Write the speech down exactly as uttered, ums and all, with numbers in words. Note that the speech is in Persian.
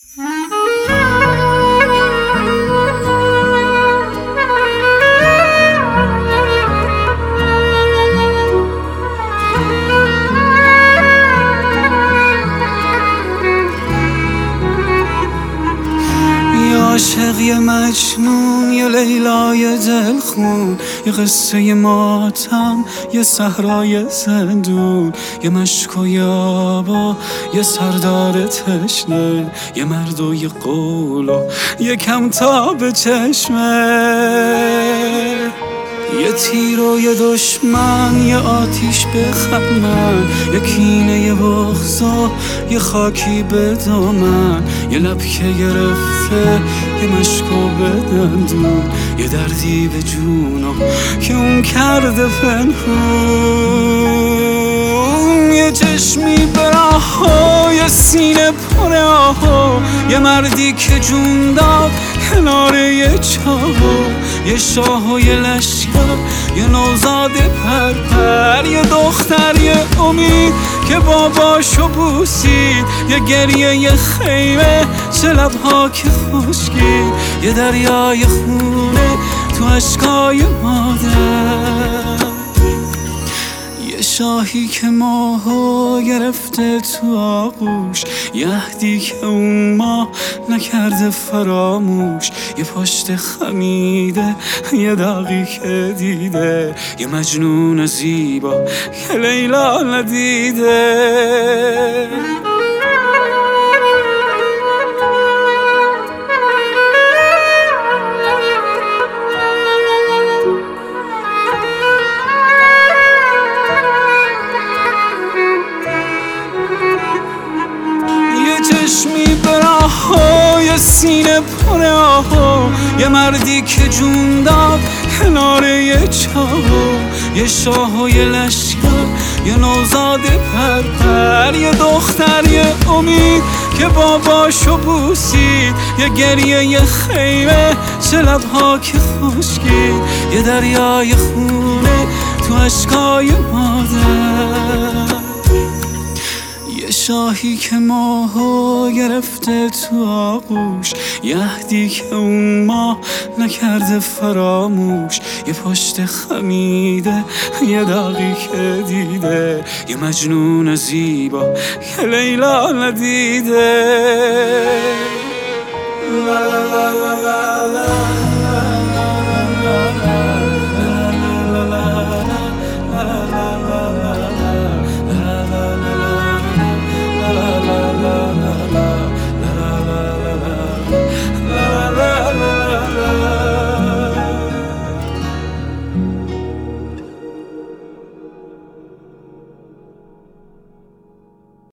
عاشق یه مجنون، یه لیلای دلخون، یه قصه ماتم، یه صحرای زندون، یه مشک و یه آبا، یه سردار تشنه، یه مرد و یه قول و یه کمتاب چشمه، یه تیر و یه دشمن، یه آتیش به خرمن، یه کینه یه بغض و یه خاکی به دامن، یه لب که گرفته، یه مشکو به دندون، یه دردی به جونم که اون کرده پنهون، یه چشمی به راه، یه سینه پر آه، یه مردی که جون داد کنار یه چاه، یه شاه و یه لشکر، یه نوزاد پرپر، یه دختر، یه امید که باباشو بوسید، یه گریه، یه خیمه، چه لبها که خشکی، یه دریای خونه تو اشکای مادر، یه شاهی که ماهو گرفته تو آغوش، یه عهدی که اون ماه نکرده فراموش، یه پشت خمیده، یه داغی که دیده، یه مجنون زیبا که لیلا ندیده. چشمی به راه، یه سینه پر آه، یه مردی که جون داد کنار یه چاه، یه شاه و یه لشکر، یه نوزاد پرپر، یه دختر، یه امید که باباشو بوسید، یه گریه، یه خیمه، چه لبها که خشکی، یه دریای خونه تو اشکای مادر، یه شاهی که ماهو گرفته تو آغوش، یه عهدی که اون ماه نکرده فراموش، یه پشت خمیده، یه داغی که دیده، یه مجنون زیبا که لیلا ندیده. لا لا لا لا لا.